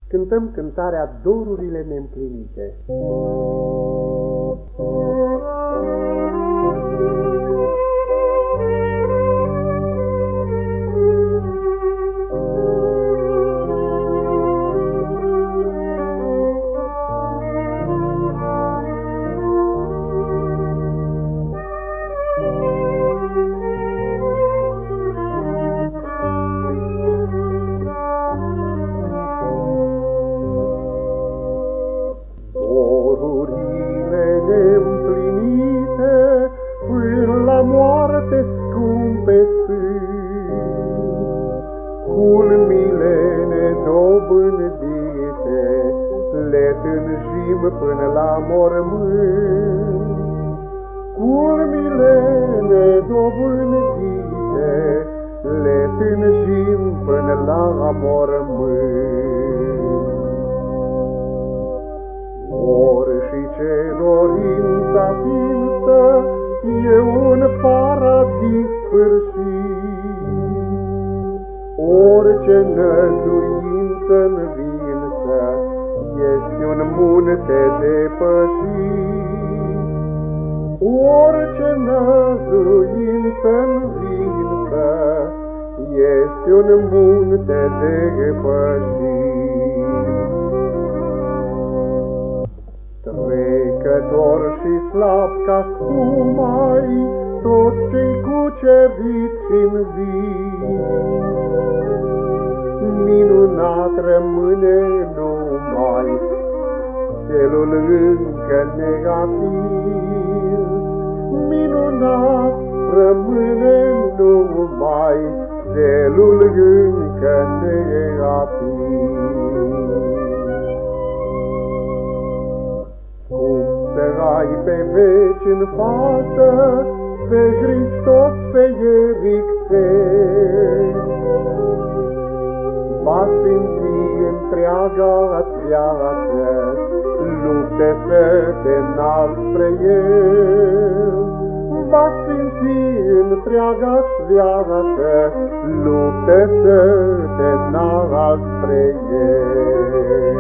cântăm cântarea Dorurile neîmplinite. Moarte scumpe sunt, culmile nedobândite, le tânjim până la mormânt. Culmile nedobândite, le tânjim până la mormânt. Ori și ce dorința ființă, e un paradis sfârșit, orice năzuință-n vinsă este un munte depășit. Orice năzuință-n vinsă este un munte depășit. Trecător și slab ca spuma-i toți cei cuceriți și-n vii. Minunat rămâne numai celul încă negativ. Minunat rămâne numai celul încă negativ. Ai pe veci în față pe Hristos feieric-te, va sfinți întreaga-ți viață, lupte să te înalți spre El. Va sfinți întreaga-ți viață, lupte să te înalți spre El.